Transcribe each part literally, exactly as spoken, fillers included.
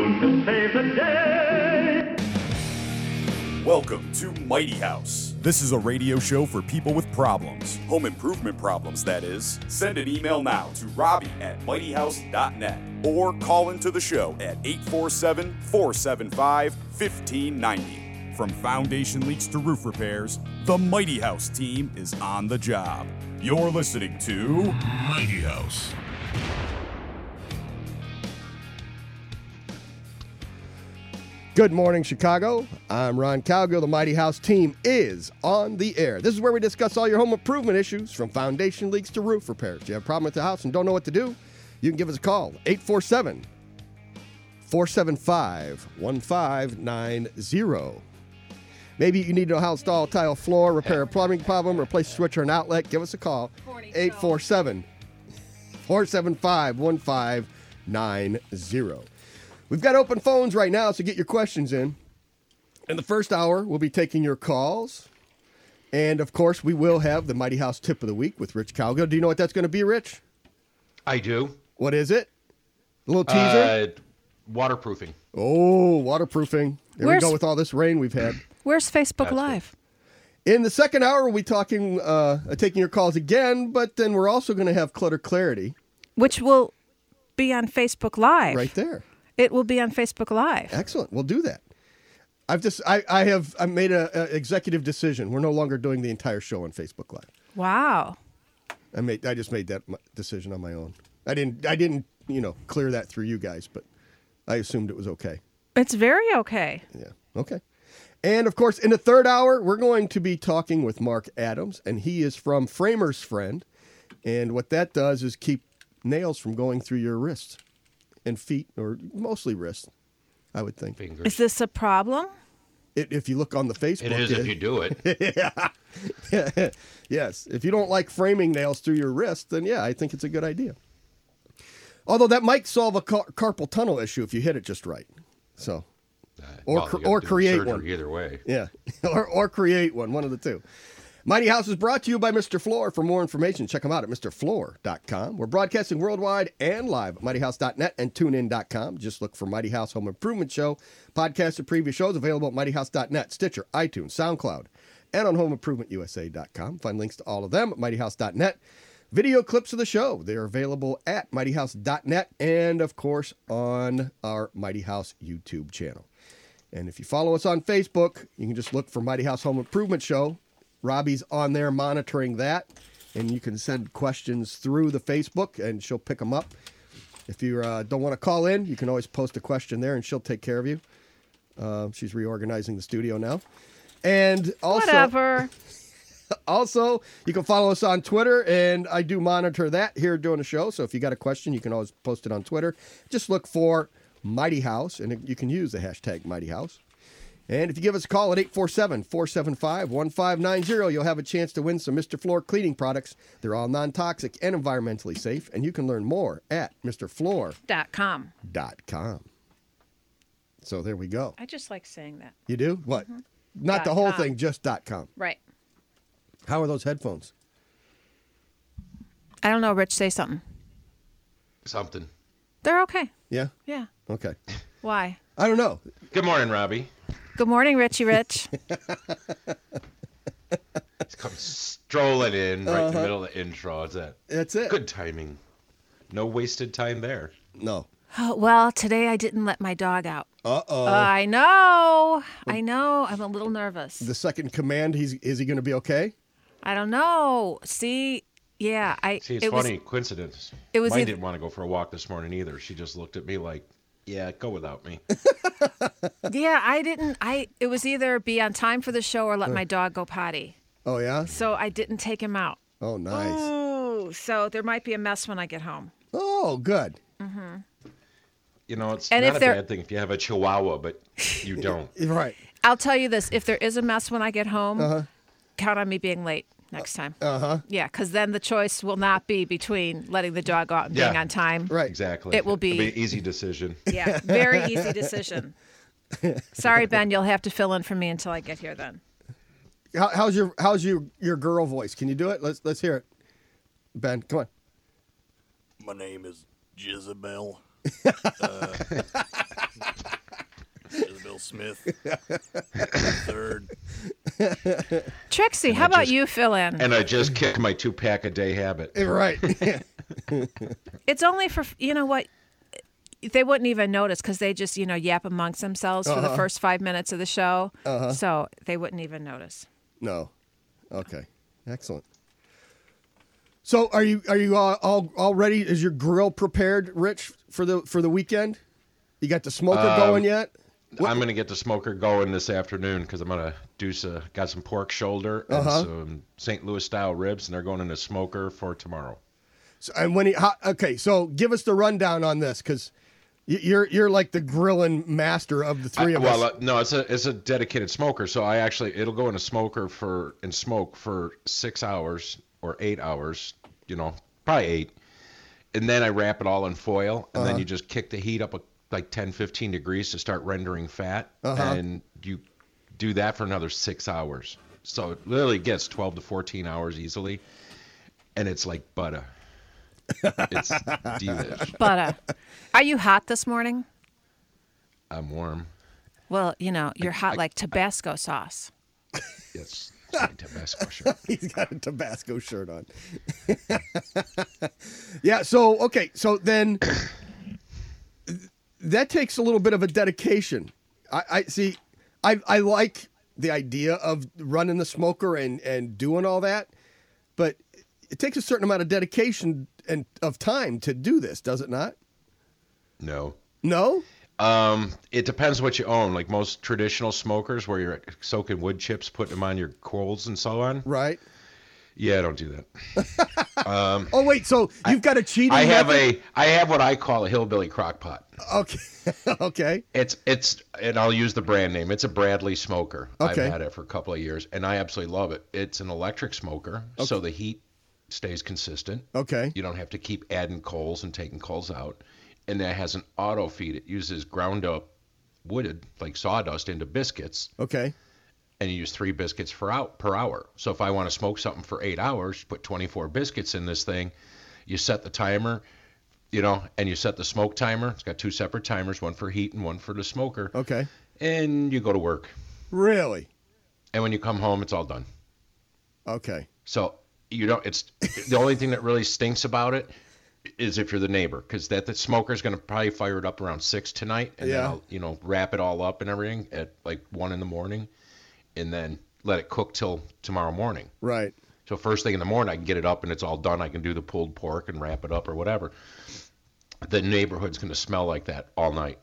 soon to save the day. Welcome to Mighty House. This is a radio show for people with problems. Home improvement problems, that is. Send an email now to Robbie at mighty house dot net or call into the show at eight four seven, four seven five, one five nine zero. From foundation leaks to roof repairs, the Mighty House team is on the job. You're listening to Mighty House. Good morning, Chicago. I'm Ron Calgill. The Mighty House team is on the air. This is where we discuss all your home improvement issues, from foundation leaks to roof repairs. Do you have a problem with the house and don't know what to do? You can give us a call, eight four seven, four seven five, one five nine zero. Maybe you need to know how to install a tile floor, repair a plumbing problem, replace a switch or an outlet. Give us a call, eight four seven, four seven five, one five nine zero. We've got open phones right now, so get your questions in. In the first hour, we'll be taking your calls. And, of course, we will have the Mighty House Tip of the Week with Rich Calgill. Do you know what that's going to be, Rich? I do. What is it? A little teaser? Uh, waterproofing. Oh, waterproofing. There Where's- we go with all this rain we've had. Where's Facebook That's Live? In the second hour, we'll be talking, uh, taking your calls again, but then we're also going to have Clutter Clarity Which will be on Facebook Live. right there. It will be on Facebook Live. Excellent. We'll do that. I've just, I, I have, I made a, a executive decision. We're no longer doing the entire show on Facebook Live. Wow. I made, I just made that m- decision on my own. I didn't, I didn't, you know, clear that through you guys, but I assumed it was okay. It's very okay. Yeah. Okay. And of course, in the third hour, we're going to be talking with Mark Adams, and he is from Framer's Friend. And what that does is keep nails from going through your wrists and feet, or mostly wrists, I would think. Fingers. Is this a problem? It, if you look on the Facebook. It is if you do it. Yeah. Yes. If you don't like framing nails through your wrist, then yeah, I think it's a good idea. Although that might solve a car- carpal tunnel issue if you hit it just right. So, Uh, Or well, cr- you gotta or do create surgery one. Either way. yeah. or, or create one, one of the two. Mighty House is brought to you by Mister Floor. For more information, check them out at Mr Floor dot com. We're broadcasting worldwide and live at mighty house dot net and tune in dot com. Just look for Mighty House Home Improvement Show. Podcasts of previous shows available at mighty house dot net, Stitcher, iTunes, SoundCloud, and on home improvement u s a dot com. Find links to all of them at mighty house dot net. Video clips of the show, they are available at mighty house dot net and, of course, on our Mighty House YouTube channel. And if you follow us on Facebook, you can just look for Mighty House Home Improvement Show. Robbie's on there monitoring that, and you can send questions through the Facebook, and she'll pick them up. If you uh, don't want to call in, you can always post a question there, and she'll take care of you. Uh, she's reorganizing the studio now. And also, Whatever. also, you can follow us on Twitter, and I do monitor that here during the show. So if you got a question, you can always post it on Twitter. Just look for Mighty House, and you can use the hashtag Mighty House. And if you give us a call at eight four seven, four seven five, one five nine zero, you'll have a chance to win some Mister Floor cleaning products. They're all non-toxic and environmentally safe, and you can learn more at Mr Floor Dot com. dot com. So there we go. I just like saying that. You do? What? Mm-hmm. Not the Dot whole com. thing, just .com. Right. How are those headphones? I don't know, Rich, say something. Something. They're okay. Yeah? Yeah. Okay. Why? I don't know. Good morning, Robbie. Good morning, Richie Rich. He's come strolling in right Uh-huh. in the middle of the intro. Is that That's it. good timing? No wasted time there. No. Oh, well, today I didn't let my dog out. Uh-oh. I know. I know. I'm a little nervous. the second command, he's is he going to be okay? I don't know. See, yeah, I. See, it's it funny Was, coincidence. it was Mine either- didn't want to go for a walk this morning either. She just looked at me like, "Yeah, go without me." yeah, I didn't. I. It was either be on time for the show or let my dog go potty. Oh, yeah? So I didn't take him out. Oh, nice. Oh, so there might be a mess when I get home. Oh, good. You know, it's And not if a they're- bad thing if you have a Chihuahua, but you don't. Right. I'll tell you this: if there is a mess when I get home, Uh-huh. count on me being late next time. Uh-huh. Yeah, because then the choice will not be between letting the dog out and being Yeah. on time. Right. Exactly. It will It'll be- an easy decision. Yeah, very easy decision. Sorry, Ben, you'll have to fill in for me until I get here then. How, how's your how's your your girl voice? Can you do it? Let's let's hear it. Ben, come on. My name is Jezebel. uh, Will Smith. Third. Trixie, how I about just- you fill in? And I just kicked my two pack a day habit. Right. It's only for, you know what, they wouldn't even notice because they just, you know, yap amongst themselves for the first five minutes of the show. Uh-huh. So they wouldn't even notice. No. Okay. Excellent. So are you are you all, all all ready? Is your grill prepared, Rich, for the for the weekend? You got the smoker Um, going yet? What- I'm gonna get the smoker going this afternoon because I'm gonna do some. Got some pork shoulder and Uh-huh. some Saint Louis style ribs, and they're going in the smoker for tomorrow. So, and when he, how, okay, so give us the rundown on this because you're you're like the grilling master of the three I- of well, us. uh, no, it's a it's a dedicated smoker. So I actually it'll go in a smoker for and smoke for six hours or eight hours. You know, probably eight, and then I wrap it all in foil, and Uh-huh. then you just kick the heat up a, like ten, fifteen degrees to start rendering fat, Uh-huh. and you do that for another six hours. So it literally gets twelve to fourteen hours easily, and it's like butter. It's delish. But uh, are you hot this morning? I'm warm. Well, you know, you're hot like Tabasco sauce. It's my Tabasco shirt. He's got a Tabasco shirt on. Yeah. So okay. So then that takes a little bit of a dedication. I, I see. I I like the idea of running the smoker and and doing all that, but it takes a certain amount of dedication and of time to do this, does it not? No. No. Um, it depends what you own. Like most traditional smokers, where you're soaking wood chips, putting them on your coals and so on. Right. Yeah, I don't do that. Oh wait. So you've got a cheating. I have method? a, I have what I call a hillbilly crock pot. Okay. Okay. It's, it's, and I'll use the brand name. It's a Bradley smoker. Okay. I've had it for a couple of years, and I absolutely love it. It's an electric smoker, so the heat stays consistent. Okay. You don't have to keep adding coals and taking coals out. And that has an auto feed. It uses ground up wooded, like sawdust, into biscuits. Okay. And you use three biscuits per hour, per hour. So if I want to smoke something for eight hours, you put twenty-four biscuits in this thing. You set the timer, you know, and you set the smoke timer. It's got two separate timers, one for heat and one for the smoker. Okay. And you go to work. Really? And when you come home, it's all done. Okay. So you don't. It's the only thing that really stinks about it is if you're the neighbor, because that the smoker's going to probably fire it up around six tonight, and Yeah. then I'll, you know, wrap it all up and everything at like one in the morning, and then let it cook till tomorrow morning. Right. So first thing in the morning, I can get it up and it's all done. I can do the pulled pork and wrap it up or whatever. The neighborhood's going to smell like that all night.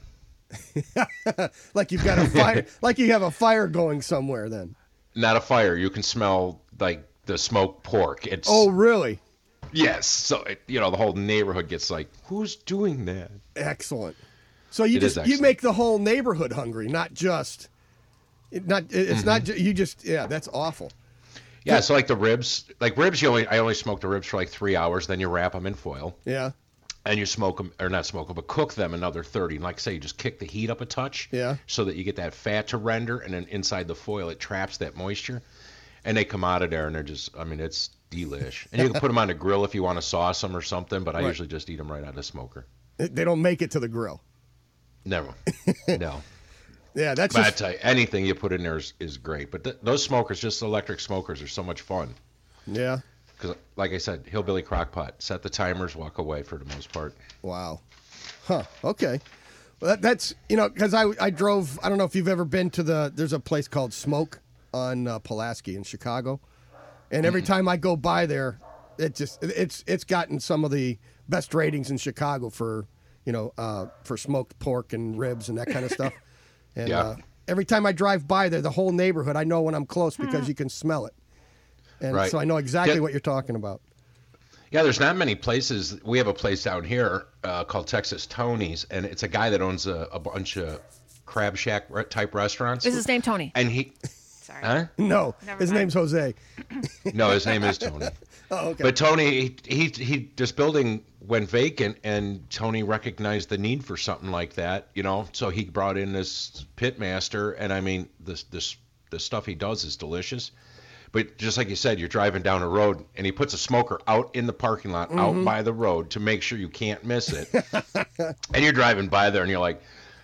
Like you've got a fire. Like you have a fire going somewhere. Then. Not a fire. You can smell like the smoked pork. It's Oh, really? yes. So it, you know, the whole neighborhood gets like, who's doing that? Excellent. So you It is just you excellent. make the whole neighborhood hungry, not just. It not it- it's not Mm-hmm. ju- you just yeah that's awful. Yeah. So like the ribs, like ribs, you only I only smoke the ribs for like three hours. Then you wrap them in foil. Yeah. And you smoke them, or not smoke them, but cook them another thirty. And like I say, you just kick the heat up a touch, Yeah. so that you get that fat to render, and then inside the foil it traps that moisture, and they come out of there, and they're just, I mean, it's delish. And you can put them on the grill if you want to sauce them or something, but I Right. usually just eat them right out of the smoker. They don't make it to the grill. Never, no. Yeah, that's But I just tell you, anything you put in there is, is great. But th- those smokers, just electric smokers, are so much fun. yeah. Because, like I said, hillbilly crockpot. Set the timers, walk away for the most part. Wow. Huh. Okay. Well, that, that's you know because I I drove. I don't know if you've ever been to the. There's a place called Smoke on uh, Pulaski in Chicago, and every time I go by there, it just it's it's gotten some of the best ratings in Chicago for you know uh, for smoked pork and ribs and that kind of stuff. And Yeah. uh, every time I drive by there, the whole neighborhood, I know when I'm close because you can smell it, and Right. so I know exactly Yeah. what you're talking about. Yeah, there's not many places. We have a place down here uh, called Texas Tony's, and it's a guy that owns a, a bunch of crab shack re- type restaurants. Is his name Tony? And he, Sorry. huh? No, Never his mind. name's Jose. No, his name is Tony. Oh, okay. But Tony, he, he, he, this building went vacant, and Tony recognized the need for something like that, you know. So he brought in this pit master, and I mean, this, this, the stuff he does is delicious. But just like you said, you're driving down a road, and he puts a smoker out in the parking lot, out by the road, to make sure you can't miss it. And you're driving by there, and you're like,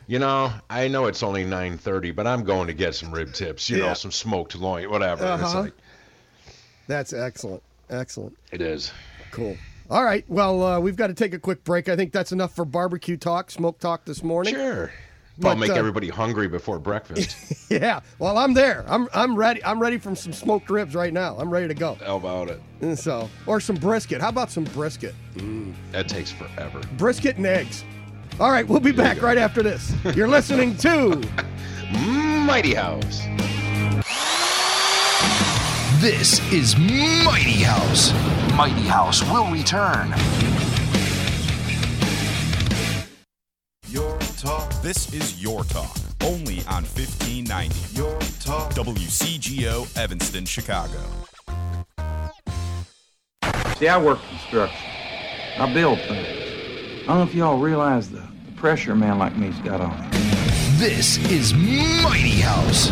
you know, I know it's only nine thirty, but I'm going to get some rib tips, you Yeah. know, some smoked loin, whatever. And it's Uh-huh. like, That's excellent. Excellent. it is. Cool. All right. Well, uh, we've got to take a quick break. I think that's enough for barbecue talk, smoke talk this morning. Sure. But, I'll make uh, everybody hungry before breakfast. Yeah. Well, I'm there. I'm I'm ready. I'm ready for some smoked ribs right now. I'm ready to go. How about it? And so, or some brisket. How about some brisket? That takes forever. Brisket and eggs. All right. We'll be back right after this. You're listening to Mighty House. This is Mighty House. Mighty House will return. Your talk. This is Your Talk, only on fifteen ninety. Your Talk. W C G O, Evanston, Chicago. See, I work construction. I build things. I don't know if y'all realize the, the pressure a man like me's got on him. This is Mighty House.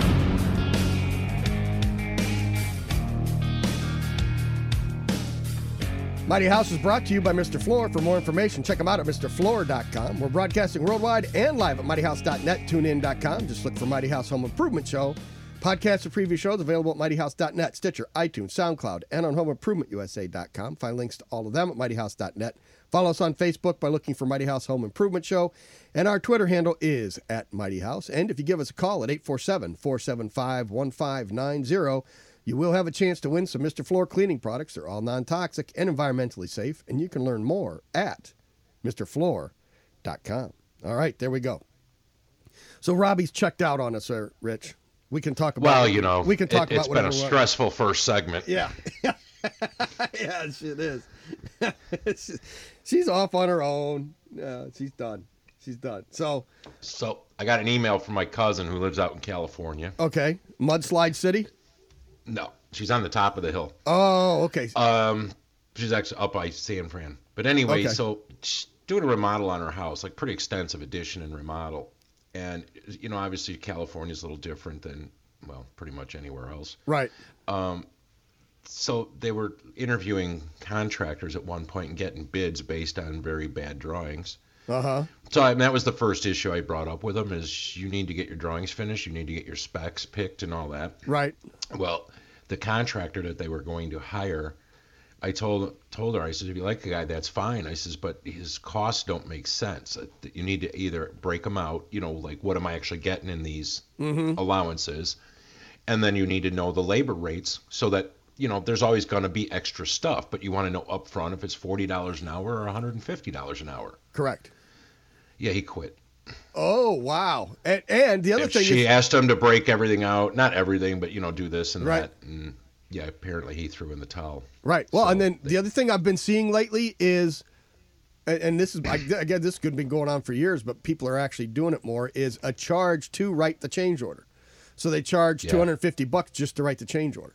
Mighty House is brought to you by Mister Floor. For more information, check them out at Mr Floor dot com. We're broadcasting worldwide and live at Mighty House dot net, tune in dot com. Just look for Mighty House Home Improvement Show. Podcasts of previous shows available at Mighty House dot net, Stitcher, iTunes, SoundCloud, and on Home Improvement U S A dot com. Find links to all of them at Mighty House dot net. Follow us on Facebook by looking for Mighty House Home Improvement Show. And our Twitter handle is at Mighty House. And if you give us a call at eight four seven, four seven five, one five nine zero, you will have a chance to win some Mister Floor cleaning products. They're all non-toxic and environmentally safe. And you can learn more at Mr Floor dot com. All right, there we go. So Robbie's checked out on us, there, Rich. We can talk about. Well, you know, we can talk it, about it's been a whatever we want. stressful first segment. Yeah, yeah, it is. It's- she's off on her own. Yeah, she's done. She's done. So, So I got an email from my cousin who lives out in California. okay, Mudslide City. No, she's on the top of the hill. Oh, okay. Um, she's actually up by San Fran. But anyway, Okay. so she's doing a remodel on her house, like pretty extensive addition and remodel. And, you know, obviously California's a little different than, well, pretty much anywhere else. Right. So they were interviewing contractors at one point and getting bids based on very bad drawings. Uh huh. So I, that was the first issue I brought up with them is you need to get your drawings finished, you need to get your specs picked and all that. Right. Well, the contractor that they were going to hire, I told told her, I said, if you like the guy, that's fine. I says, but his costs don't make sense. You need to either break them out, you know, like what am I actually getting in these allowances, and then you need to know the labor rates so that, you know, there's always going to be extra stuff, but you want to know up front if it's forty dollars an hour or one hundred fifty dollars an hour. Correct. Yeah, he quit. Oh, wow. And, and the other And thing she is, asked him to break everything out, not everything, but, you know, do this and Right. that. And yeah, apparently he threw in the towel. right. Well, So and then they- the other thing I've been seeing lately is, and, and this is, I, again, this could have been going on for years, but people are actually doing it more, is a charge to write the change order. So they charge Yeah. two hundred fifty bucks just to write the change order.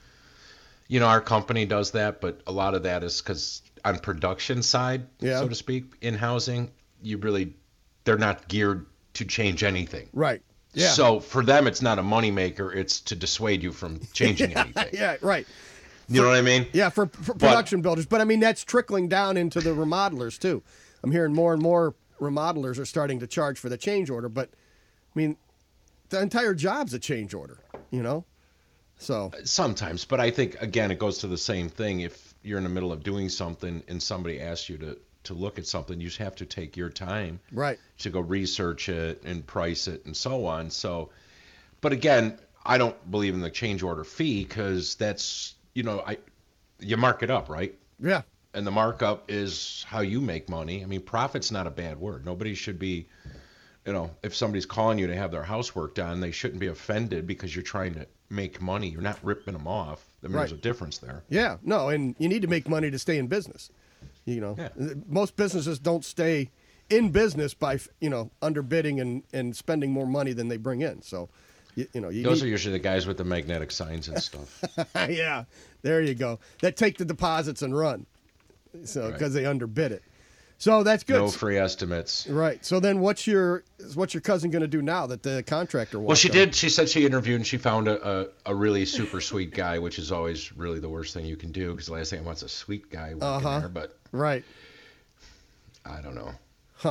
You know, our company does that, but a lot of that is because on production side, Yeah. so to speak, in housing, you really, they're not geared to change anything. Right. Yeah. So for them, it's not a moneymaker. It's to dissuade you from changing anything. Yeah, right. You know what I mean? Yeah, for, for production builders. But I mean, that's trickling down into the remodelers too. I'm hearing more and more remodelers are starting to charge for the change order. But I mean, the entire job's a change order, you know? So, Sometimes, but I think, again, it goes to the same thing. If you're in the middle of doing something and somebody asks you to, to look at something, you just have to take your time right. to go research it and price it and so on. So, but again, I don't believe in the change order fee because that's, you know, I you mark it up, right? Yeah. And the markup is how you make money. I mean, profit's not a bad word. Nobody should be, you know, if somebody's calling you to have their house work done, they shouldn't be offended because you're trying to make money. You're not ripping them off. I mean, there's a Right. difference there. Yeah. No, and you need to make money to stay in business. You know, Yeah. most businesses don't stay in business by, you know, underbidding and, and spending more money than they bring in. So, you, you know, you Those need, are usually the guys with the magnetic signs and stuff. yeah, there you go. That take the deposits and run. So, Right. because they underbid it. So that's good. No free estimates. Right. So then what's your what's your cousin going to do now that the contractor walked Well, she out? did. She said she interviewed and she found a, a, a really super sweet guy, which is always really the worst thing you can do because the last thing I want's a sweet guy working Uh-huh. there. But Right. I don't know. Huh.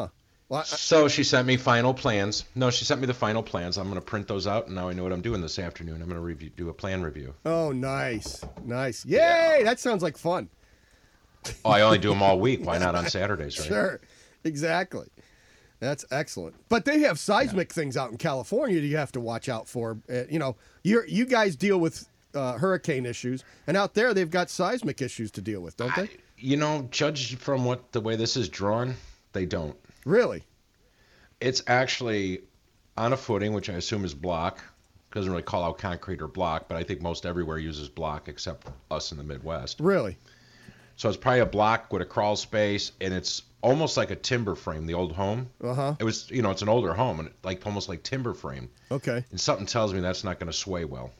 Well, I, So she sent me final plans. No, she sent me the final plans. I'm going to print those out, and now I know what I'm doing this afternoon. I'm going to review, do a plan review. oh, nice, nice. Yay! Yeah. That sounds like fun. Oh, I only do them all week. Why not on Saturdays, right? Sure, exactly. That's excellent. But they have seismic things out in California that you have to watch out for. Uh, you know, you you guys deal with uh, hurricane issues, and out there they've got seismic issues to deal with, don't they? I, you know, judged from what the way this is drawn, they don't. Really? It's actually on a footing, which I assume is block. Doesn't really call out concrete or block, but I think most everywhere uses block except us in the Midwest. Really? So it's probably a block with a crawl space, and it's almost like a timber frame, the old home. Uh-huh. It was, you know, it's an older home, and it, like almost like timber frame. Okay. And something tells me that's not going to sway well.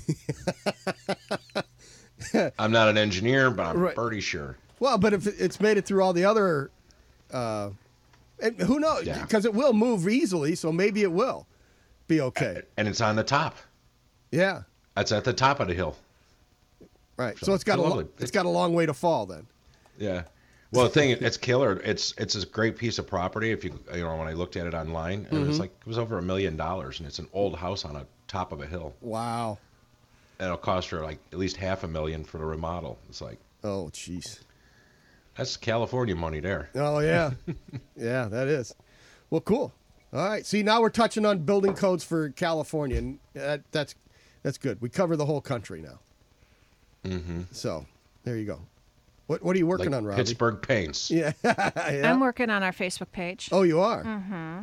I'm not an engineer, but I'm Right. pretty sure. Well, but if it's made it through all the other, uh, and who knows? Yeah. Because it will move easily, so maybe it will be okay. And it's on the top. Yeah. That's at the top of the hill. Right. So, So it's got a it's lo- lovely. it's got a long way to fall then. Yeah. Well, the thing, it's killer. It's it's a great piece of property. If you you know, when I looked at it online, and Mm-hmm. it's like it was over a million dollars, and it's an old house on a top of a hill, Wow. and it'll cost her like at least half a million for the remodel. It's like Oh, jeez. that's California money there. Oh yeah, yeah, that is. Well, cool. All right. See, now we're touching on building codes for California, and that, that's that's good. We cover the whole country now. Mm-hmm. So there you go. What What are you working Like on, Robbie? Pittsburgh paints. Yeah. yeah. I'm working on our Facebook page. Oh, you are. Mm-hmm.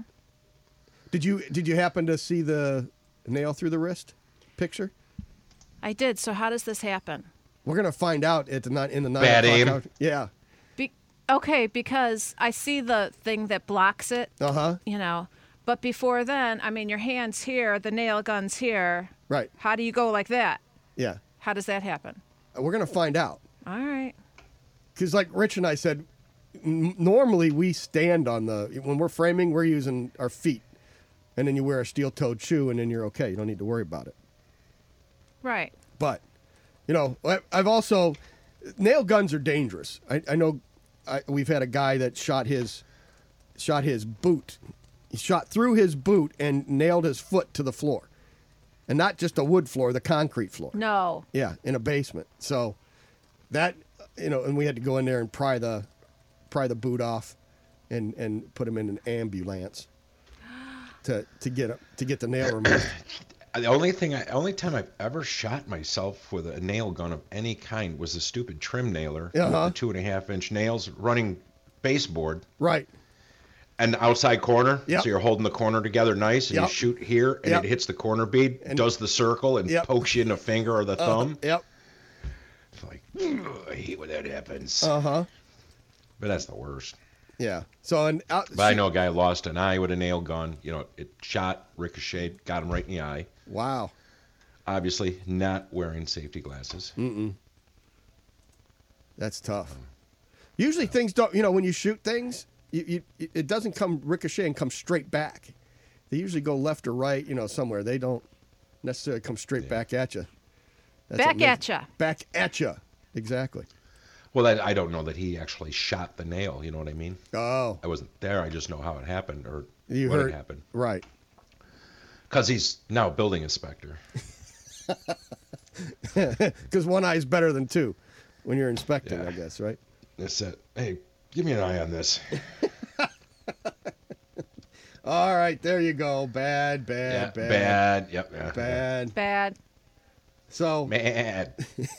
Did you Did you happen to see the nail through the wrist picture? I did. So how does this happen? We're gonna find out at the nine in the nine Bad o'clock aim. hour. Yeah. Be- okay, because I see the thing that blocks it, Uh huh. you know. But before then, I mean, your hand's here, the nail gun's here. Right. How do you go like that? Yeah. How does that happen? We're gonna find out. All right. Because like Rich and I said, n- normally we stand on the, when we're framing, we're using our feet. And then you wear a steel-toed shoe and then you're okay. You don't need to worry about it. Right. But, you know, I- I've also, nail guns are dangerous. I, I know I, we've had a guy that shot his, shot his boot. He shot through his boot and nailed his foot to the floor. And not just a wood floor, the concrete floor. No. Yeah, in a basement. So that, you know, and we had to go in there and pry the pry the boot off and and put him in an ambulance to to get to get the nail removed. The only thing, I, only time I've ever shot myself with a nail gun of any kind was a stupid trim nailer Uh-huh. with the two and a half inch nails running baseboard Right. and the outside corner. Yep. So you're holding the corner together nice, and Yep. you shoot here, and Yep. it hits the corner bead, And- does the circle, and Yep. pokes you in the finger or the Uh, thumb. yep. It's like, "Ugh, I hate when that happens. Uh huh. But that's the worst. Yeah. So and out, But I know a guy lost an eye with a nail gun. You know, it shot, ricocheted, got him right in the eye. Wow. Obviously, not wearing safety glasses. Mm-mm. That's tough. Usually things don't. You know, when you shoot things, you, you it doesn't come ricochet and come straight back. They usually go left or right. You know, somewhere. They don't necessarily come straight back at you. Back at ya. Back at you. Exactly. Well, I, I don't know that he actually shot the nail. You know what I mean? Oh, I wasn't there. I just know how it happened or you what heard had happened. right. Because he's now a building inspector. Because one eye is better than two when you're inspecting, Yeah. I guess, right? That's it. Hey, give me an eye on this. All right, there you go. Bad, bad, yeah, bad, bad. Yep. Yeah, bad. Bad. So, Mad.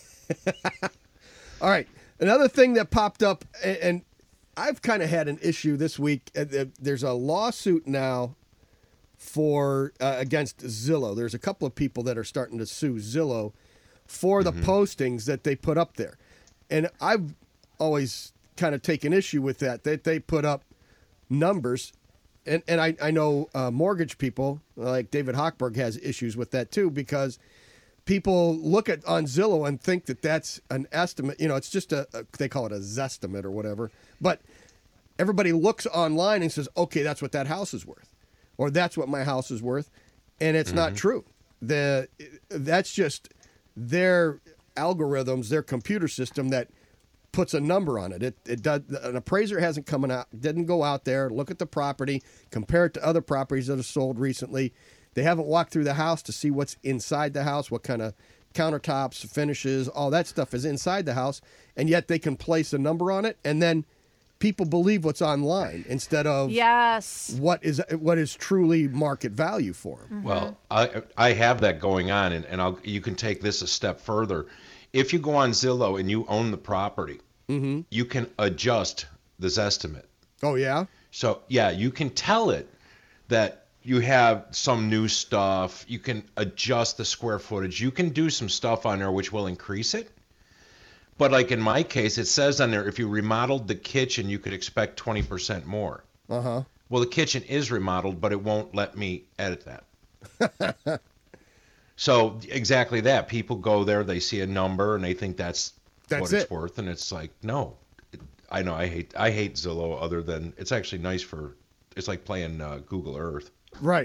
all right, another thing that popped up, and, and I've kind of had an issue this week. uh, uh, There's a lawsuit now for uh, against Zillow. There's a couple of people that are starting to sue Zillow for the postings that they put up there, and I've always kind of taken issue with that. That they put up numbers. And and I, I know uh, mortgage people, like David Hochberg, has issues with that too, because people look at on Zillow and think that that's an estimate. You know, it's just a, a they call it a zestimate or whatever. But everybody looks online and says, okay, that's what that house is worth, or that's what my house is worth, and it's not true. The that's just their algorithms, their computer system that puts a number on it. It it does. An appraiser hasn't come out, didn't go out there, look at the property, compare it to other properties that have sold recently. They haven't walked through the house to see what's inside the house, what kind of countertops, finishes, all that stuff is inside the house, and yet they can place a number on it, and then people believe what's online instead of yes. what is what is truly market value for them. Mm-hmm. Well, I I have that going on, and, and I'll you can take this a step further. If you go on Zillow and you own the property, mm-hmm. you can adjust this estimate. Oh, yeah? So, yeah, you can tell it that you have some new stuff. You can adjust the square footage. You can do some stuff on there which will increase it. But like in my case, it says on there, if you remodeled the kitchen, you could expect twenty percent more. Uh-huh. Well, the kitchen is remodeled, but it won't let me edit that. So exactly that. People go there, they see a number, and they think that's, that's what it. it's worth. And it's like, no. I know I hate I hate Zillow other than it's actually nice for, it's like playing uh, Google Earth. Right.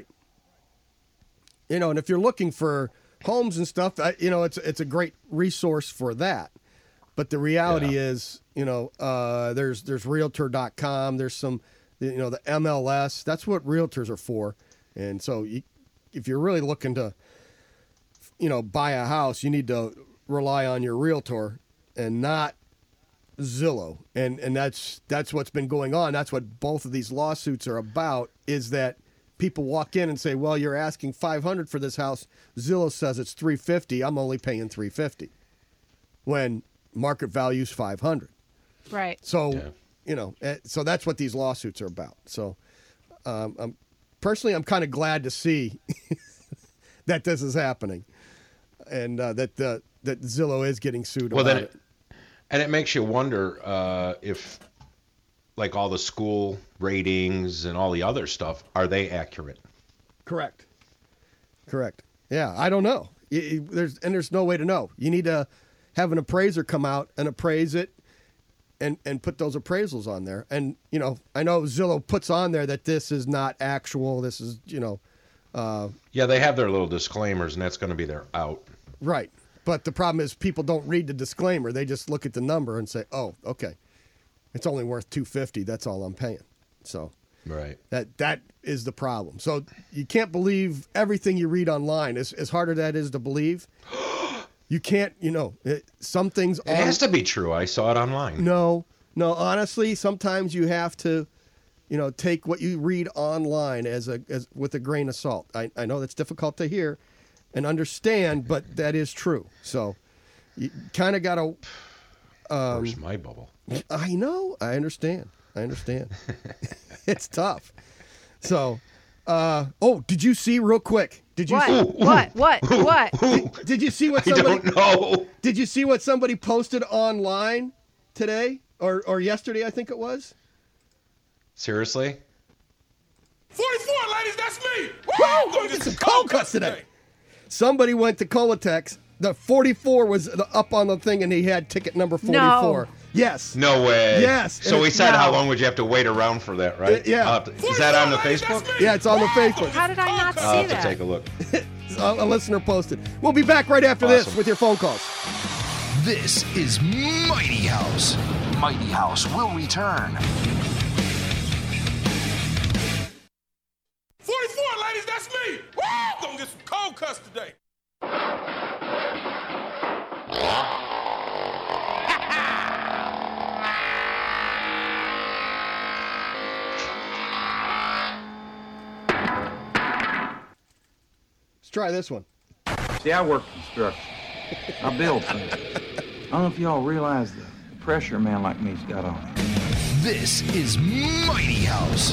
You know, and if you're looking for homes and stuff, you know, it's it's a great resource for that. But the reality yeah. is, you know, uh, there's there's realtor dot com, there's some, you know, the M L S. That's what realtors are for. And so you, if you're really looking to, you know, buy a house, you need to rely on your realtor and not Zillow. And and that's that's what's been going on. That's what both of these lawsuits are about, is that people walk in and say, well, you're asking five hundred dollars for this house. Zillow says it's three hundred fifty dollars. I'm only paying three hundred fifty dollars. When market value is five hundred dollars. Right. So, yeah. you know, so that's what these lawsuits are about. So, um, I'm, personally, I'm kind of glad to see that this is happening, and uh, that uh, that Zillow is getting sued well, about then, it. And it makes you wonder uh, if, like all the school ratings and all the other stuff, are they accurate? Correct. Correct. Yeah, I don't know. It, it, there's and there's no way to know. You need to have an appraiser come out and appraise it and, and put those appraisals on there. And, you know, I know Zillow puts on there that this is not actual. This is, you know. Uh, yeah, they have their little disclaimers, and that's going to be their out. Right. But the problem is people don't read the disclaimer. They just look at the number and say, oh, okay, it's only worth two hundred fifty dollars. That's all I'm paying. So right. that that is the problem. So you can't believe everything you read online. As, as hard as that is to believe, you can't, you know, it, some things It has to be true. I saw it online. No, no, honestly, sometimes you have to, you know, take what you read online as a as with a grain of salt. I, I know that's difficult to hear and understand, but that is true. So you kind of got to. Um, Where's my bubble? I know. I understand. I understand. It's tough. So, uh, oh, did you see real quick? Did you what? see, what? What? What? Did, did you see what I somebody? don't know. Did you see what somebody posted online today or or yesterday? I think it was. Seriously? forty-four, ladies, that's me. Woo! Gonna get some cold cuts today. Somebody went to Colatex. The forty-four was the, up on the thing, and he had ticket number forty-four. No. Yes. No way. Yes. So we said No. how long would you have to wait around for that, right? Uh, yeah. I'll have to- is that on the Facebook? Yeah, it's on the Facebook. How did I not I'll see have to that? take a look. A, a listener posted. We'll be back right after this Awesome. with your phone calls. This is Mighty House. Mighty House will return. forty-four, ladies, that's me. Woo! Gonna get some cold cuts today. Let's try this one. See, I work construction. I build things. I don't know if y'all realize the pressure a man like me's got on him. This is Mighty House.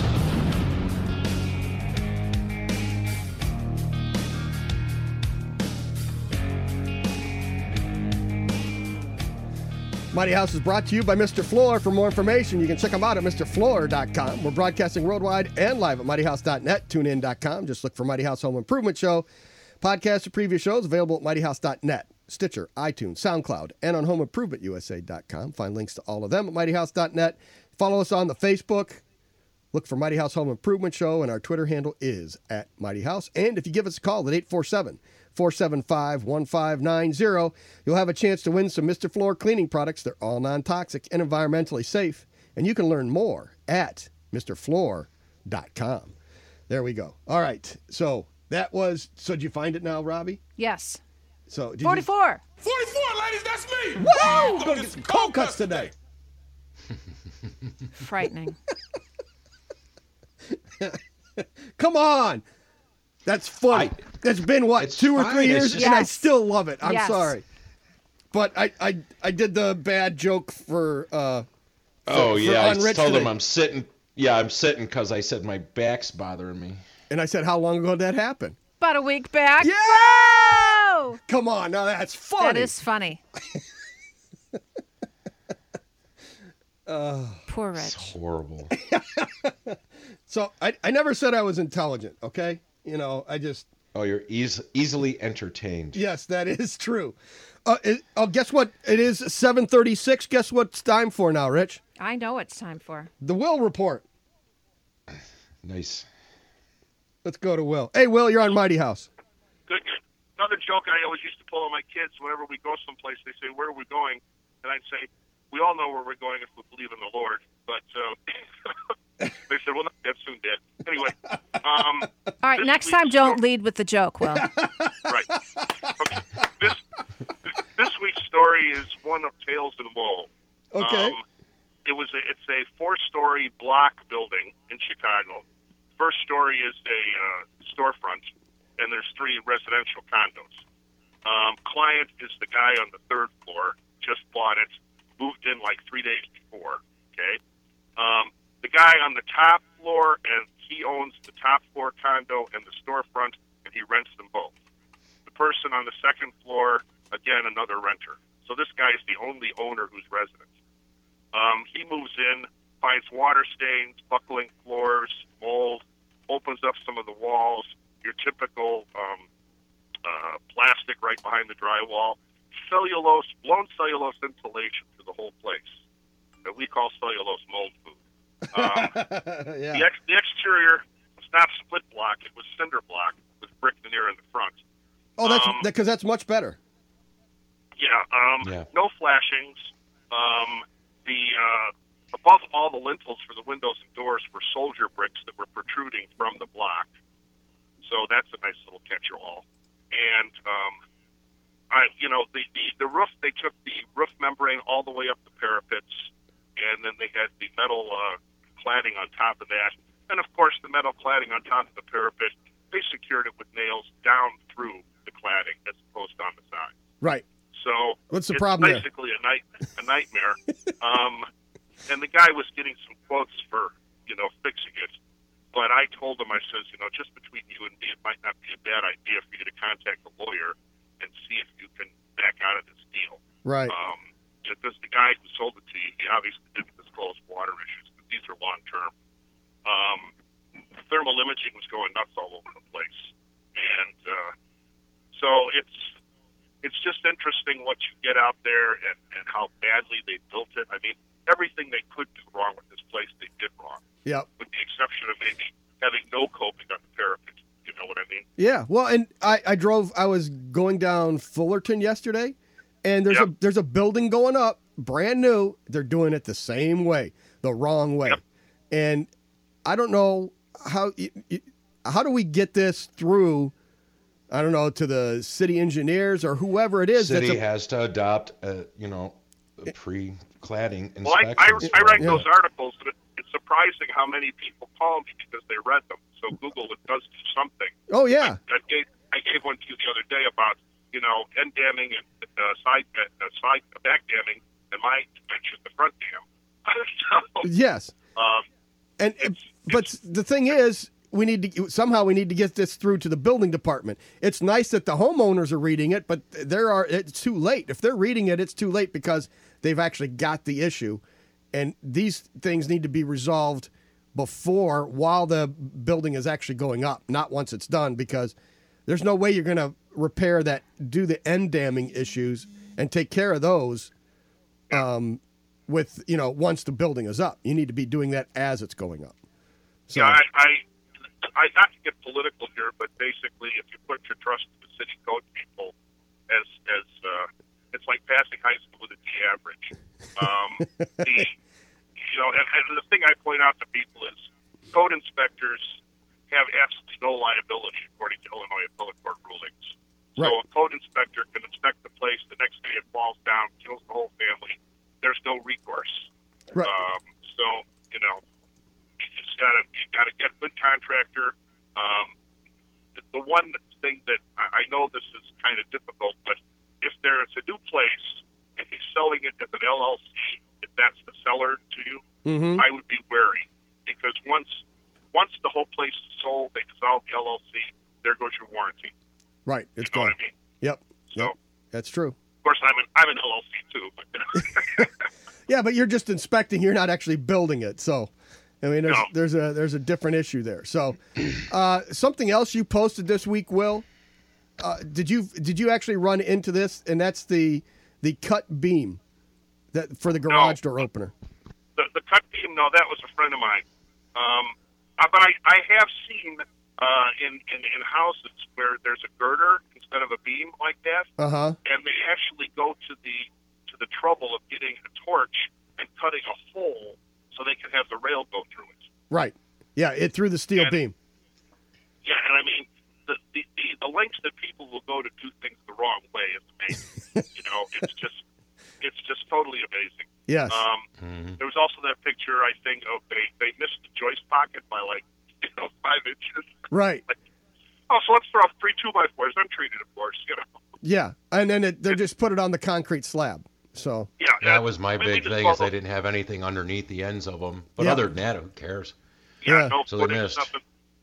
Mighty House is brought to you by Mister Floor. For more information, you can check them out at Mr Floor dot com. We're broadcasting worldwide and live at Mighty House dot net, tune in dot com. Just look for Mighty House Home Improvement Show. Podcasts of previous shows available at Mighty House dot net, Stitcher, iTunes, SoundCloud, and on Home Improvement U S A dot com. Find links to all of them at Mighty House dot net. Follow us on the Facebook. Look for Mighty House Home Improvement Show, and our Twitter handle is at Mighty House. And if you give us a call at eight four seven, four seven five, one five nine zero. You'll have a chance to win some Mister Floor cleaning products. They're all non-toxic and environmentally safe. And you can learn more at Mr Floor dot com. There we go. All right. So that was, so did you find it now, Robbie? Yes. So did forty-four. forty-four, ladies, that's me. You, Woo! Woo! Gonna get some cold cuts today. Frightening. Come on. That's funny. I- That's been, what, It's two or fine. three It's years? just- And I Yes. still love it. I'm Yes. sorry. But I, I I did the bad joke for... Uh, Oh for yeah, I Unrich told him today. I'm sitting. Yeah, I'm sitting because I said my back's bothering me. and I said, how long ago did that happen? About a week back. Yeah! Oh, Come on. Now that's funny. that is funny. Poor It's Rich. horrible. So I, I never said I was intelligent, okay? You know, I just... Oh, you're eas- easily entertained. Yes, that is true. Uh, it, oh, guess what? It is seven thirty-six. Guess what it's time for now, Rich? I know what it's time for. The Will Report. Nice. Let's go to Will. Hey, Will, you're on Mighty House. Good. Another joke I always used to pull on my kids whenever we go someplace. They say, "Where are we going?" And I'd say, "We all know where we're going if we believe in the Lord." But uh, they said, "Well, not that soon, Dad." Anyway, um, All right, This next week's time don't story- lead with the joke, Will. right. Okay. This this week's story is one of Tales and Woe. Okay. Um, it was a, it's a four-story block building in Chicago. First story is a uh, storefront, and there's three residential condos. Um, client is the guy on the third floor, just bought it, moved in like three days before. Okay. Um, the guy on the top floor, and he owns the top floor condo and the storefront, and he rents them both. The person on the second floor, again, another renter. So this guy is the only owner who's resident. Um, he moves in, finds water stains, buckling floors, mold, opens up some of the walls, your typical um, uh, plastic right behind the drywall, cellulose, blown cellulose insulation to the whole place that we call cellulose mold food. Um, yeah. the, ex- the exterior was not split block, it was cinder block with brick veneer in the front. Oh, that's um, because that's much better. Yeah, um, Yeah. no flashings. Um, the uh, above all the lintels for the windows and doors were soldier bricks that were protruding from the block. So that's a nice little catch-all. And um, I, you know, the, the the roof, they took the roof membrane all the way up the parapets, and then they had the metal uh, cladding on top of that, and of course the metal cladding on top of the parapet. They secured it with nails down through the cladding as opposed to on the side. Right. So What's the it's problem there? basically a night a nightmare. um, and the guy was getting some quotes for, you know, fixing it. But I told him, I says, you know, just between you and me, it might not be a bad idea for you to contact a lawyer and see if you can back out of this deal. Right. Um, because the guy who sold it to you, he obviously didn't disclose water issues, but these are long term. Um, thermal imaging was going nuts all over the place. And uh, so it's it's just interesting what you get out there and, and how badly they built it. I mean, everything they could do wrong with this place, they did wrong. Yep. With the exception of maybe having no coping on the parapet. You know what I mean? Yeah. Well, and I, I drove. I was going down Fullerton yesterday, and there's Yep. a there's a building going up, brand new. They're doing it the same way, the wrong way, Yep. and I don't know how y- y- how do we get this through. I don't know, to the city engineers or whoever it is. City that's a, has to adopt a, you know, a pre-cladding inspection. Well, I, I, I write Yeah. those articles, and it, it's surprising how many people call me because they read them. So Google, it does do something. oh yeah, I gave I gave one to you the other day about, you know, end damming and uh, side uh, side back damming, and my mentioned the front dam. so, yes, um, and it's- but the thing is, we need to somehow we need to get this through to the building department. It's nice that the homeowners are reading it, but there are it's too late. If they're reading it, it's too late because they've actually got the issue, and these things need to be resolved before while the building is actually going up, not once it's done, because there's no way you're going to repair that, do the end damming issues and take care of those um, with, you know, once the building is up. You need to be doing that as it's going up. So, yeah, I, I I not to get political here, but basically, if you put your trust in the city code people, as as uh, it's like passing high school with a D average. Um, the you know, and, and the thing I point out to people is code inspectors have absolutely no liability according to Illinois appellate court rulings. So right. a code inspector can inspect the place. The next day it falls down, kills the whole family. There's no recourse. Right. Um, so you know, you just gotta you gotta get a good contractor. Um, the, the one thing that I, I know this is kind of difficult, but if there is a new place and he's selling it as an L L C, if that's the seller to you, mm-hmm. I would be wary because once once the whole place is sold, they dissolve the L L C, there goes your warranty. Right, it's you know gone. What I mean? Yep. So yep. That's true. Of course, I'm an I'm an L L C too, but you know. Yeah, but you're just inspecting. You're not actually building it. So, I mean, there's no. there's a there's a different issue there. So, uh, something else you posted this week, Will. Uh, did you did you actually run into this? And that's the the cut beam that for the garage no. door opener. The the cut beam. No, that was a friend of mine. Um, uh, but I, I have seen uh, in, in in houses where there's a girder instead of a beam like that, uh-huh. and they actually go to the to the trouble of getting a torch and cutting a hole so they can have the rail go through it. Right. Yeah, it through the steel and, beam. Yeah, and I mean the, the the the lengths that people will go to do things the wrong way is amazing. You know, it's just it's just totally amazing. Yes. Um, mm-hmm. There was also that picture, I think, of they, they missed the joist pocket by like, you know, five inches. Right. Like, oh, so let's throw up three two by fours. Untreated, of course, you know. Yeah, and then it, they just put it on the concrete slab. So yeah, that was my I mean, big thing is they didn't have anything underneath the ends of them. But yeah. other than that, who cares? Yeah, yeah. no So they missed. Nothing.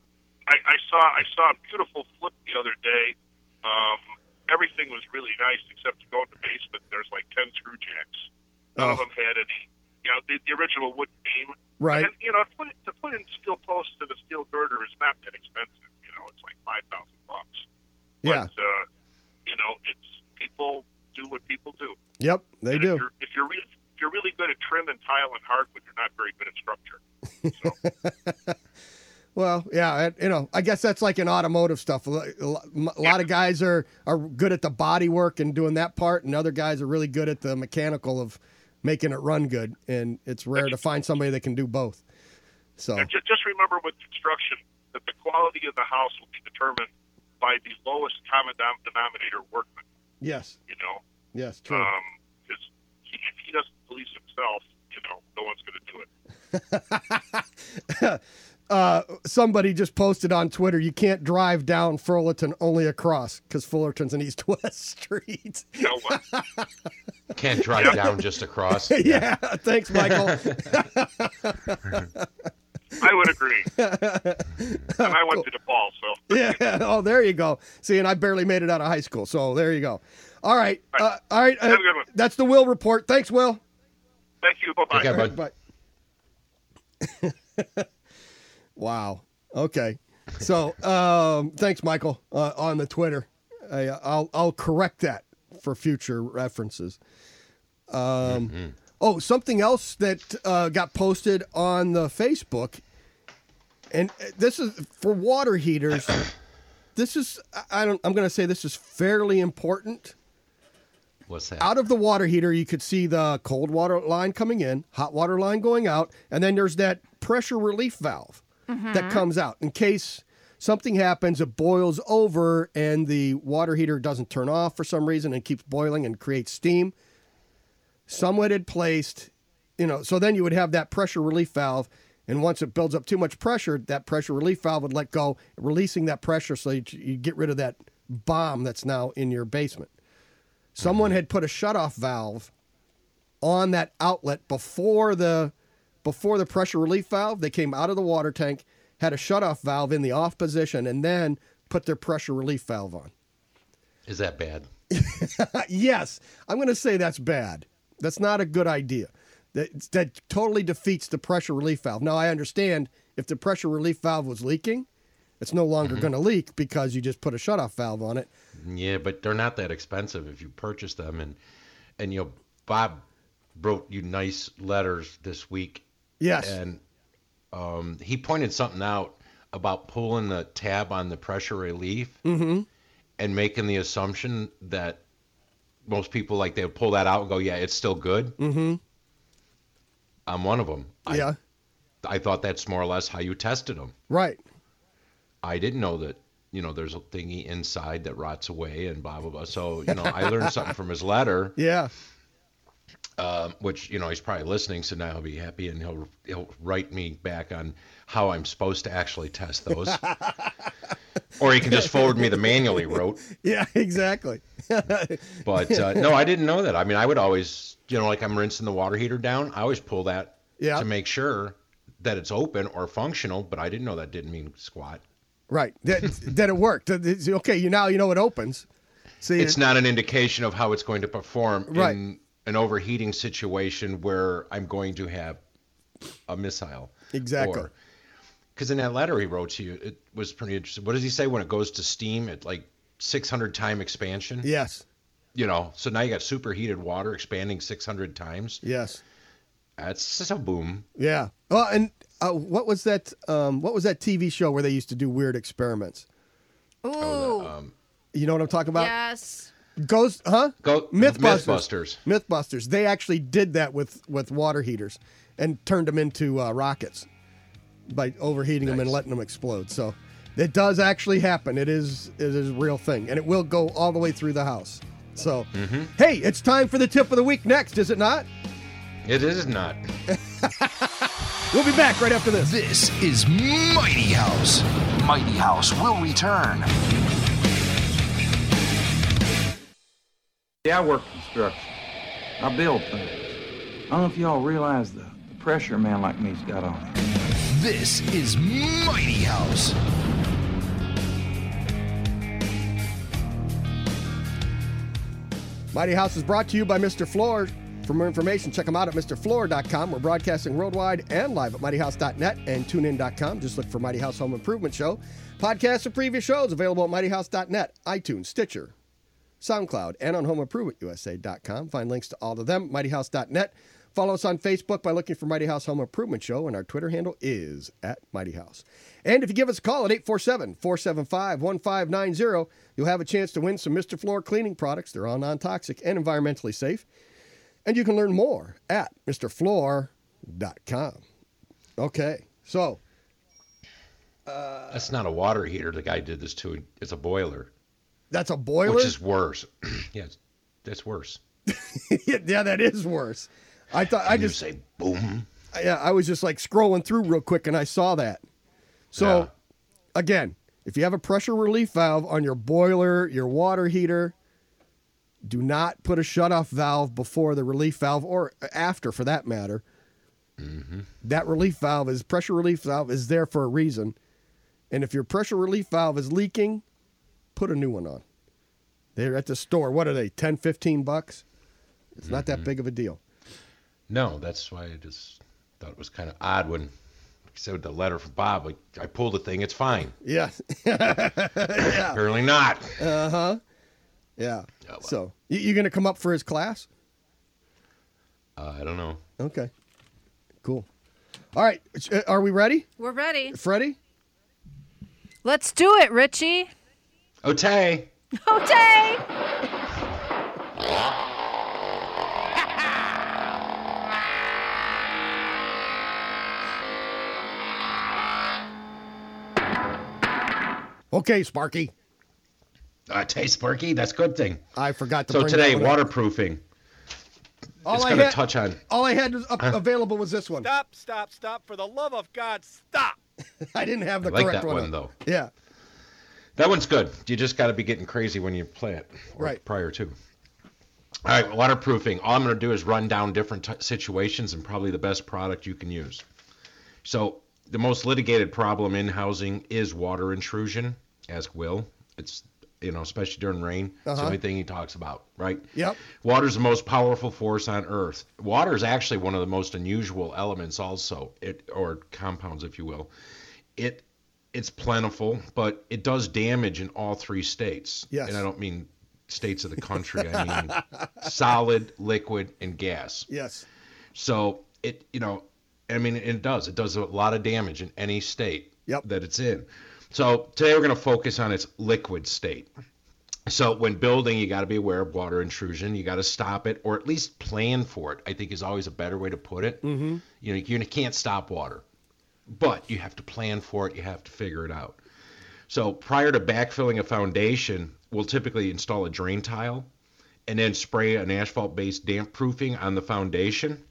I, I saw I saw a beautiful flip the other day. Um, everything was really nice except to go in the basement. There's like ten screw jacks. None Oh. of them had any. You know, the, the original wood beam. Right. And you know, to put, to put in steel posts and a steel girder is not that expensive. You know, it's like five thousand bucks. Yeah. But uh, you know, it's people do what people do. Yep, they and do. If you're, if you're really if you're really good at trim and tile and hardwood, you're not very good at structure. So. Well, yeah, you know, I guess that's like in automotive stuff. A lot of guys are, are good at the body work and doing that part, and other guys are really good at the mechanical of making it run good. And it's rare to find somebody that can do both. So and just, just remember with construction that the quality of the house will be determined by the lowest common denominator workman. Yes. You know. Yes, true. Um, because he, if he doesn't police himself, you know, no one's going to do it. Uh, somebody just posted on Twitter, you can't drive down Fullerton, only across, because Fullerton's an east-west street. You know what? Can't drive yeah. down just across. Yeah, yeah. Thanks, Michael. I would agree. And I went to DePaul, so. Yeah, oh, there you go. See, and I barely made it out of high school, so there you go. All right. All right. Uh, all right. Uh, Have a good one. That's the Will Report. Thanks, Will. Thank you. Bye-bye. Okay, bud. Bye. Wow. Okay. So, um, thanks, Michael, uh, on the Twitter. I, I'll I'll correct that for future references. Um, mm-hmm. Oh, something else that uh, got posted on the Facebook, and this is for water heaters. This is I don't. I'm going to say this is fairly important. What's that? Out of the water heater, you could see the cold water line coming in, hot water line going out, and then there's that pressure relief valve. Mm-hmm. That comes out in case something happens, it boils over and the water heater doesn't turn off for some reason and keeps boiling and creates steam. Someone had placed, you know, so then you would have that pressure relief valve, and once it builds up too much pressure, that pressure relief valve would let go, releasing that pressure so you, you get rid of that bomb that's now in your basement. Someone mm-hmm. had put a shutoff valve on that outlet before the Before the pressure relief valve. They came out of the water tank, had a shutoff valve in the off position, and then put their pressure relief valve on. Is that bad? Yes. I'm going to say that's bad. That's not a good idea. That, that totally defeats the pressure relief valve. Now, I understand if the pressure relief valve was leaking, it's no longer mm-hmm. going to leak because you just put a shutoff valve on it. Yeah, but they're not that expensive if you purchase them. And, and you know, Bob wrote you nice letters this week. Yes. And um, he pointed something out about pulling the tab on the pressure relief Mm-hmm. and making the assumption that most people, like, they would pull that out and go, yeah, it's still good. Mm-hmm. I'm one of them. Yeah. I, I thought that's more or less how you tested them. Right. I didn't know that, you know, there's a thingy inside that rots away and blah, blah, blah. So, you know, I learned something from his letter. Yeah. Um, which, you know, he's probably listening, so now he'll be happy and he'll he'll write me back on how I'm supposed to actually test those. Or he can just forward me the manual he wrote. Yeah, exactly. But uh, no, I didn't know that. I mean, I would always, you know, like I'm rinsing the water heater down, I always pull that yeah. to make sure that it's open or functional, but I didn't know that didn't mean squat. Right. That, that it worked. It's, okay, you now you know it opens. See, it's not an indication of how it's going to perform right. in an overheating situation where I'm going to have a missile. Exactly. Because in that letter he wrote to you, it was pretty interesting. What does he say when it goes to steam at like six hundred time expansion? Yes. You know, so now you got superheated water expanding six hundred times. Yes. That's just a boom. Yeah. Well, and uh, what was that? Um, what was that T V show where they used to do weird experiments? Ooh. Oh, the, um, you know what I'm talking about? Yes. Ghost, huh? Go, Mythbusters. Mythbusters. Mythbusters. They actually did that with, with water heaters and turned them into uh, rockets by overheating nice. them and letting them explode. So it does actually happen. It is it is a real thing, and it will go all the way through the house. So, mm-hmm. Hey, it's time for the tip of the week next, is it not? It is not. We'll be back right after this. This is Mighty House. Mighty House will return. Yeah, I work construction. I build things. I don't know if y'all realize the, the pressure a man like me's got on him. This is Mighty House. Mighty House is brought to you by Mister Floor. For more information, check them out at Mr Floor dot com. We're broadcasting worldwide and live at Mighty House dot net and tune in dot com. Just look for Mighty House Home Improvement Show. Podcasts of previous shows available at Mighty House dot net, iTunes, Stitcher, SoundCloud, and on Home Improvement U S A dot com. Find links to all of them at Mighty House dot net. Follow us on Facebook by looking for Mighty House Home Improvement Show, and our Twitter handle is at Mighty House. And if you give us a call at eight four seven, four seven five, one five nine zero, you'll have a chance to win some Mister Floor cleaning products. They're all non-toxic and environmentally safe. And you can learn more at Mr Floor dot com. Okay, so. Uh, That's not a water heater the guy did this to. It's a boiler. That's a boiler? Which is worse. Yeah, that's worse. Yeah, that is worse. I thought Can I you just say boom. Yeah, I was just like scrolling through real quick and I saw that. So, yeah. Again, if you have a pressure relief valve on your boiler, your water heater, do not put a shutoff valve before the relief valve or after, for that matter. Mm-hmm. That relief valve is pressure relief valve is there for a reason, and if your pressure relief valve is leaking, put a new one on. They're at the store. What are they? ten, fifteen bucks? It's not mm-hmm. that big of a deal. No, that's why I just thought it was kind of odd when he said the letter from Bob. Like, I pulled the thing, it's fine. Yeah. yeah. Apparently not. Uh huh. Yeah. Oh, well. So, you, you going to come up for his class? Uh, I don't know. Okay. Cool. All right. Are we ready? We're ready. Freddie? Let's do it, Richie. Otay. Otay. Okay, Sparky. Uh, taste Sparky. That's a good thing. I forgot to so bring today, that one up. waterproofing. All it's I going to had, touch on. All I had up, Huh? available was this one. Stop, stop, stop. For the love of God, stop. I didn't have the I like correct that one, one, up. though. Yeah. That one's good. You just got to be getting crazy when you play it. Or Right. prior to. All right, waterproofing. All I'm going to do is run down different t- situations and probably the best product you can use. So the most litigated problem in housing is water intrusion. Ask Will. It's, you know, especially during rain. It's Uh-huh. the only thing he talks about, right? Yep. Water is the most powerful force on Earth. Water is actually one of the most unusual elements also, it, or compounds, if you will. It It's plentiful, but it does damage in all three states. Yes. And I don't mean states of the country. I mean solid, liquid, and gas. Yes. So it, you know, I mean, it does. It does a lot of damage in any state yep. that it's in. So today we're going to focus on its liquid state. So when building, you got to be aware of water intrusion. You got to stop it, or at least plan for it, I think is always a better way to put it. Mm-hmm. You know, you can't stop water, but you have to plan for it. You have to figure it out. So prior to backfilling a foundation, we'll typically install a drain tile and then spray an asphalt-based damp proofing on the foundation.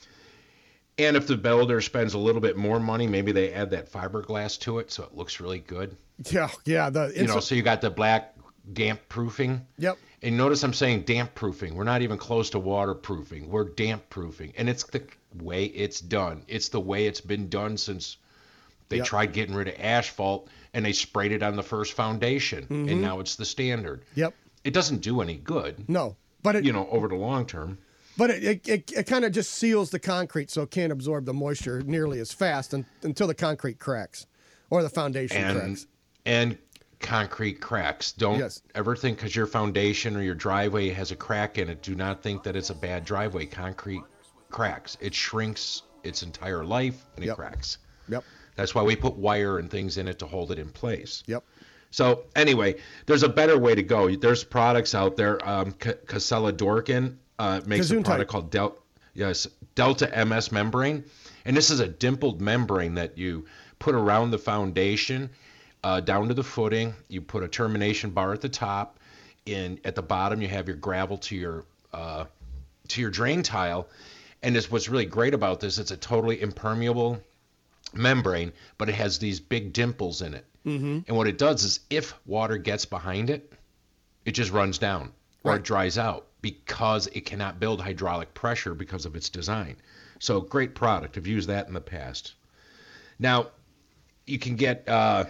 And if the builder spends a little bit more money, maybe they add that fiberglass to it so it looks really good. Yeah, yeah. The you know, so you got the black damp proofing. Yep. And notice I'm saying damp proofing. We're not even close to waterproofing. We're damp proofing. And it's the way it's done. It's the way it's been done since they yep. tried getting rid of asphalt and they sprayed it on the first foundation. Mm-hmm. And now it's the standard. Yep. It doesn't do any good. No. But it, you know, over the long term. But it it, it, it kind of just seals the concrete so it can't absorb the moisture nearly as fast un, until the concrete cracks or the foundation and, cracks. And concrete cracks. Don't yes. ever think because your foundation or your driveway has a crack in it, do not think that it's a bad driveway. Concrete cracks. It shrinks its entire life and it yep. cracks. Yep. That's why we put wire and things in it to hold it in place. Yep. So anyway, there's a better way to go. There's products out there. Um, C- Casella Dorkin uh, makes Kazoon a product type. called Del- yes, Delta M S membrane. And this is a dimpled membrane that you put around the foundation uh, down to the footing. You put a termination bar at the top. And at the bottom, you have your gravel to your uh, to your drain tile. And this, what's really great about this, it's a totally impermeable membrane, but it has these big dimples in it. Mm-hmm. And what it does is if water gets behind it, it just runs down or right. it dries out because it cannot build hydraulic pressure because of its design. So great product. I've used that in the past. Now, you can get, uh,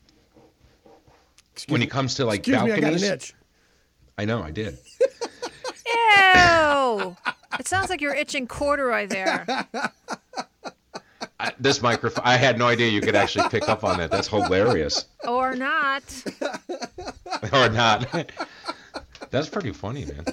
when it comes to like Excuse balconies. me, I got an itch. I know, I did. Ew! It sounds like you're itching corduroy there. I, this microphone, I had no idea you could actually pick up on that. That's hilarious. Or not. Or not. That's pretty funny, man.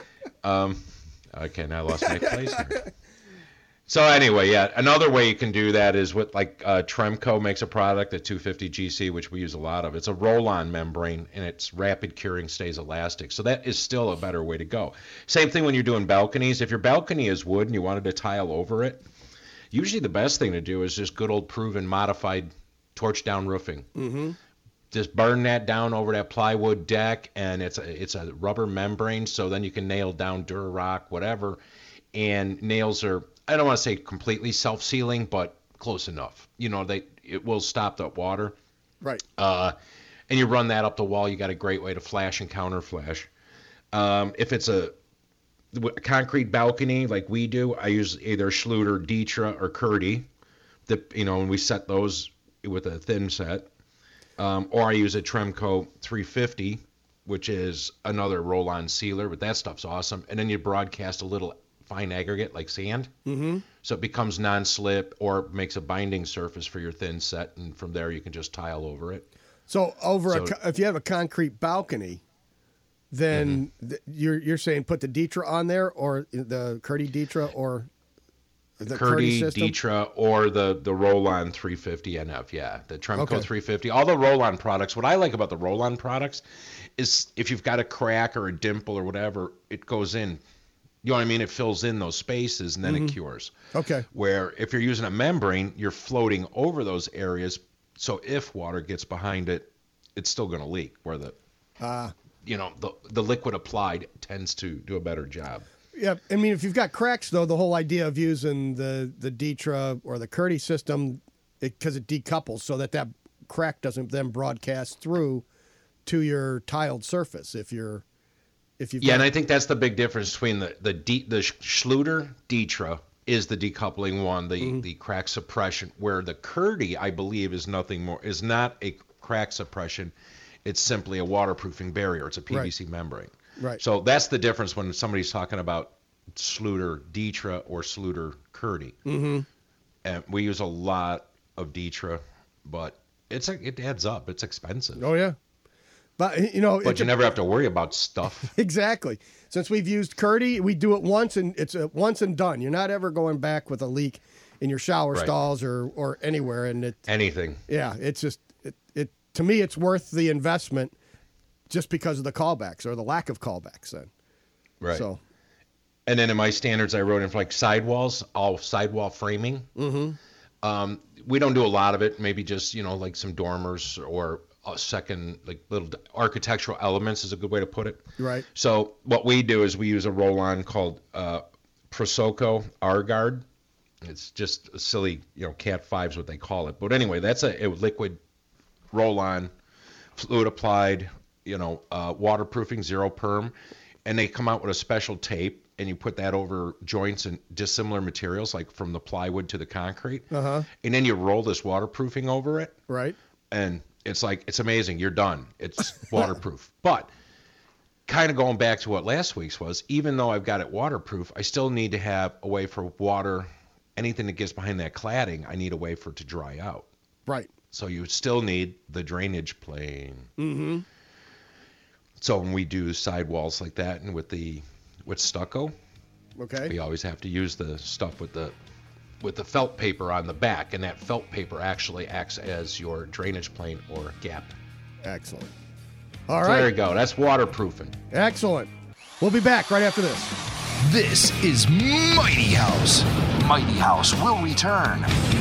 Um, okay, now I lost my place here. So anyway, yeah, another way you can do that is with like uh, Tremco makes a product, the two fifty G C, which we use a lot of. It's a roll-on membrane, and it's rapid curing, stays elastic. So that is still a better way to go. Same thing when you're doing balconies. If your balcony is wood and you wanted to tile over it, usually the best thing to do is just good old proven modified torch down roofing. Mm-hmm. Just burn that down over that plywood deck, and it's a, it's a rubber membrane, so then you can nail down Durarock, whatever. And nails are, I don't want to say completely self-sealing, but close enough. You know, they it will stop the water. Right. Uh, and you run that up the wall, you got a great way to flash and counter flash. Um, if it's a a concrete balcony like we do, I use either Schluter, Ditra, or Curdy. The, you know, and we set those with a thin set. Um, or I use a Tremco three fifty, which is another roll-on sealer, but that stuff's awesome. And then you broadcast a little fine aggregate like sand. Mm-hmm. So it becomes non-slip or makes a binding surface for your thin set, and from there you can just tile over it. So over So- a, co- if you have a concrete balcony, then Mm-hmm. th- you're you're saying put the Ditra on there, or the Curdy Ditra, or the Curdy, system? Ditra, or the, the roll-on three fifty N F, yeah. The Tremco Okay. three fifty. All the roll-on products, what I like about the roll-on products is if you've got a crack or a dimple or whatever, it goes in. You know what I mean? It fills in those spaces and then it cures. Okay. Where if you're using a membrane, you're floating over those areas, so if water gets behind it, it's still going to leak, where the, Ah. you know, the, the liquid applied tends to do a better job. Yeah, I mean, if you've got cracks, though, the whole idea of using the, the Ditra or the Curdy system, because it, it decouples so that that crack doesn't then broadcast through to your tiled surface. If you're, if you've Yeah, got, and I think that's the big difference between the the D, the Schluter Ditra is the decoupling one, the Mm-hmm. the crack suppression, where the Curdy, I believe, is nothing more, is not a crack suppression. It's simply a waterproofing barrier. It's a P V C Right. membrane. Right. So that's the difference when somebody's talking about Schluter Ditra or Schluter Curdy. Mm-hmm. And we use a lot of Ditra, but it's a, it adds up. It's expensive. Oh yeah, but you know, But it's you a- never have to worry about stuff. Exactly. Since we've used Curdy, we do it once and it's a once and done. You're not ever going back with a leak. in your shower Right. stalls or or anywhere, and it Anything. yeah, it's just it, it to me it's worth the investment just because of the callbacks or the lack of callbacks. Then Right. so And then in my standards, I wrote in for like sidewalls, all sidewall framing. mm-hmm. Um, we don't do a lot of it. Maybe just, you know, like some dormers or a second, like little architectural elements is a good way to put it. Right. So what we do is we use a roll-on called uh, Prosoco R-Guard. It's just a silly, you know, Cat five is what they call it. But anyway, that's a, a liquid roll-on, fluid applied, you know, uh, waterproofing, zero perm. And they come out with a special tape, and you put that over joints and dissimilar materials, like from the plywood to the concrete. Uh-huh. And then you roll this waterproofing over it. Right. And it's like, it's amazing. You're done. It's waterproof. But kind of going back to what last week's was, even though I've got it waterproof, I still need to have a way for water, anything that gets behind that cladding, I need a way for it to dry out. Right. So you still need the drainage plane. Mm-hmm. So when we do sidewalls like that and with the with stucco, Okay. we always have to use the stuff with the with the felt paper on the back, and that felt paper actually acts as your drainage plane or gap. Excellent. All So right. there you go. That's waterproofing. Excellent. We'll be back right after this. This is Mighty House. Mighty House will return